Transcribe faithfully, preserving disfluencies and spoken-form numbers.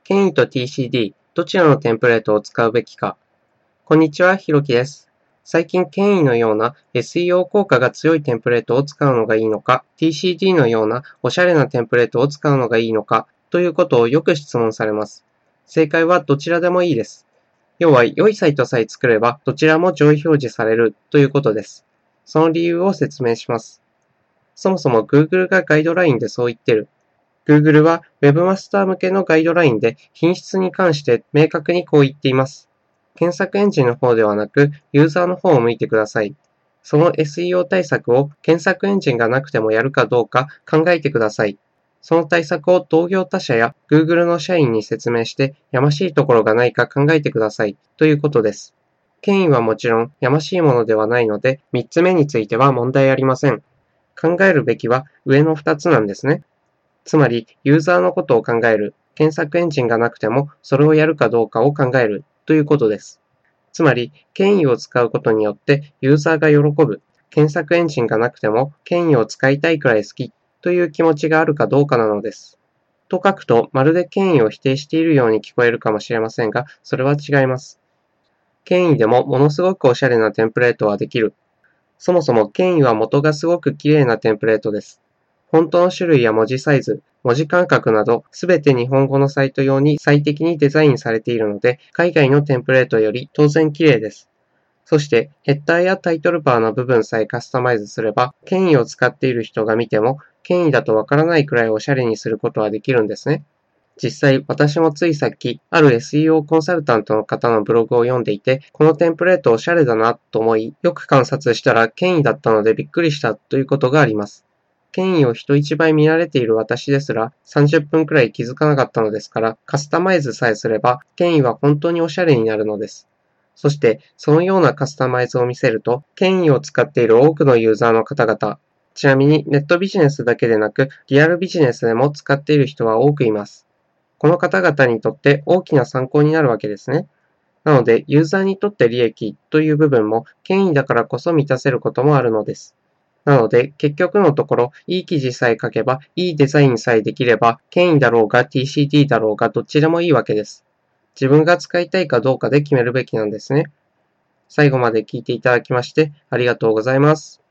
権威と ティーシーディー、どちらのテンプレートを使うべきか。こんにちは、ひろきです。最近、権威のような エスイーオー 効果が強いテンプレートを使うのがいいのか、ティーシーディー のようなおしゃれなテンプレートを使うのがいいのか、ということをよく質問されます。正解はどちらでもいいです。要は、良いサイトさえ作れば、どちらも上位表示されるということです。その理由を説明します。そもそも Google がガイドラインでそう言ってる。Google は Webmaster 向けのガイドラインで品質に関して明確にこう言っています。検索エンジンの方ではなく、ユーザーの方を向いてください。その エスイーオー 対策を検索エンジンがなくてもやるかどうか考えてください。その対策を同業他社や Google の社員に説明してやましいところがないか考えてくださいということです。権威はもちろんやましいものではないので、みっつめについては問題ありません。考えるべきは上のふたつなんですね。つまり、ユーザーのことを考える、検索エンジンがなくてもそれをやるかどうかを考えるということです。つまり、権威を使うことによってユーザーが喜ぶ、検索エンジンがなくても権威を使いたいくらい好きという気持ちがあるかどうかなのです。と書くと、まるで権威を否定しているように聞こえるかもしれませんが、それは違います。権威でもものすごくおしゃれなテンプレートはできる。そもそも権威は元がすごく綺麗なテンプレートです。フォントの種類や文字サイズ、文字間隔など、すべて日本語のサイト用に最適にデザインされているので、海外のテンプレートより当然綺麗です。そして、ヘッダーやタイトルバーの部分さえカスタマイズすれば、権威を使っている人が見ても、権威だとわからないくらいおしゃれにすることはできるんですね。実際、私もついさっき、ある エスイーオー コンサルタントの方のブログを読んでいて、このテンプレートおしゃれだなと思い、よく観察したら権威だったのでびっくりしたということがあります。権威を人一倍見られている私ですら、さんじゅっぷんくらい気づかなかったのですから、カスタマイズさえすれば、権威は本当におしゃれになるのです。そして、そのようなカスタマイズを見せると、権威を使っている多くのユーザーの方々、ちなみにネットビジネスだけでなく、リアルビジネスでも使っている人は多くいます。この方々にとって大きな参考になるわけですね。なので、ユーザーにとって利益という部分も、権威だからこそ満たせることもあるのです。なので、結局のところ、いい記事さえ書けば、いいデザインさえできれば、権威だろうが ティーシーディー だろうがどっちでもいいわけです。自分が使いたいかどうかで決めるべきなんですね。最後まで聞いていただきまして、ありがとうございます。